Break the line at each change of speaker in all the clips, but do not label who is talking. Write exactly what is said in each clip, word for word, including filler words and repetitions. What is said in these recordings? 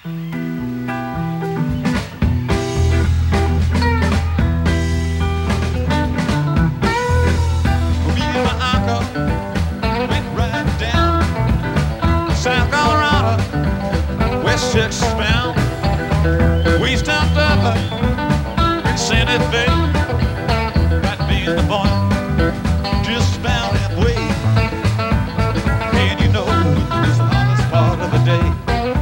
Texas bound. We stopped up in Santa Fe. That being the point, just about halfway. And you know it's the hottest part of the day.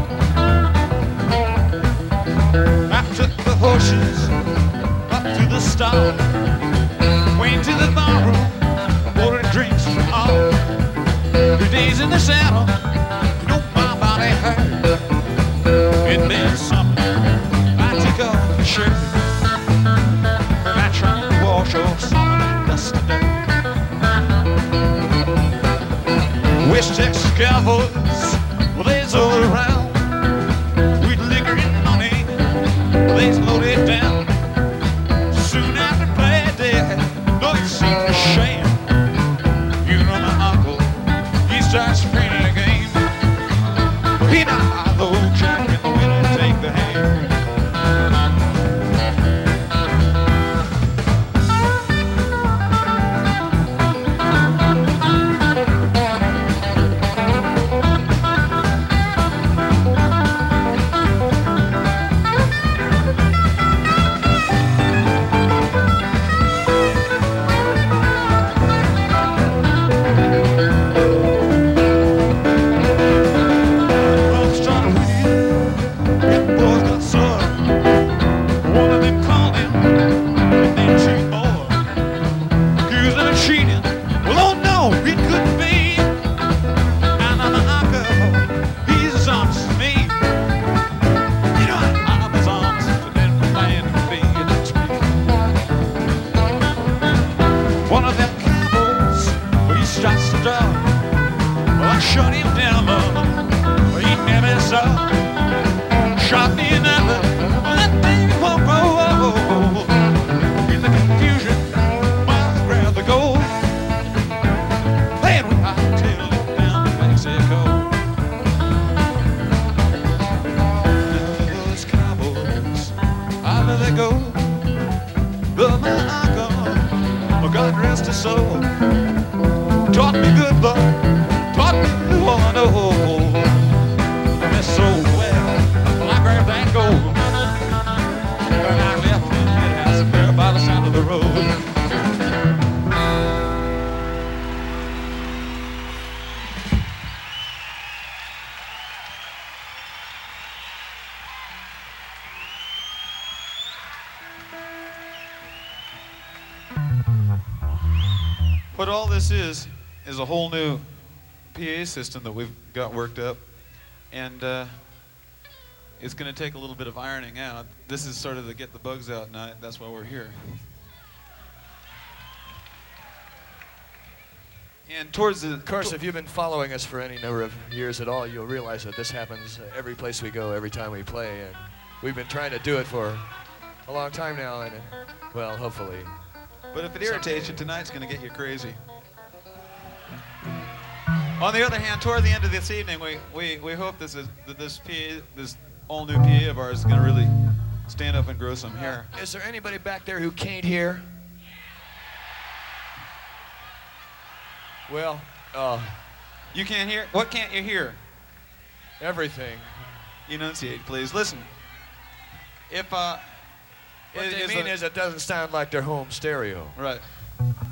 I took the horses up to the stall, went to the barroom, ordered drinks for all. Three days in the saddle, you know my body hurt. And then something, I took off the shirt, and I tried to wash off some of that dust and dirt. West Texas cowboys, well, they's all around. With liquor and money, they's loaded down. Soon after play day, no, it seemed a shame. You know my uncle, he starts playing the game. He not the old champion. Take the hand. What all this is, is a whole new P A system that we've got worked up, and uh, it's going to take a little bit of ironing out. This is sort of the get the bugs out night. That's why we're here. And towards the...
Of course, if you've been following us for any number of years at all, you'll realize that this happens every place we go, every time we play, and we've been trying to do it for a long time now, and, well, hopefully...
But if it irritates you, tonight's going to get you crazy. On the other hand, toward the end of this evening, we, we, we hope this is that this P A, this all new P A of ours is going to really stand up and grow some hair.
Uh, is there anybody back there who can't hear? Well, uh,
you can't hear? What can't you hear?
Everything.
Enunciate, please. Listen. If uh,
what
it,
they mean
a,
is it doesn't sound like their home stereo.
Right.